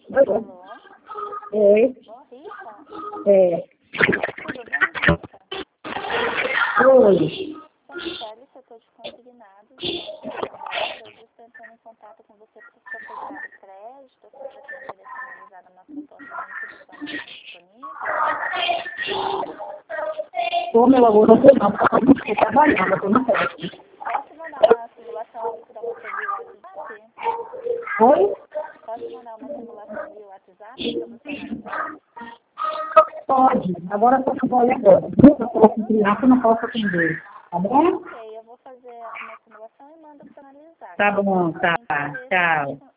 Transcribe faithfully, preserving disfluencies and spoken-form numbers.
Alô? Oi. Ô, Rita? É. Tudo bem, Rita? Oi. Sou Michele, setor de consignados. Eu estou entrando em contato com você para você fechar o crédito. Você já tinha direcionalizado uma proposta dentro do plano disponível. Ô, meu amor, não sei não, porque eu estou trabalhando, eu estou na festa. Posso mandar uma simulação para você via WhatsApp? Oi? Posso mandar uma simulação via WhatsApp para você analisar? Pode. Agora eu estou trabalhando agora. Eu posso criar que eu não posso atender. Tá bom? Ok, eu vou fazer uma simulação e mando para analisar. Tá bom, tá. Tchau.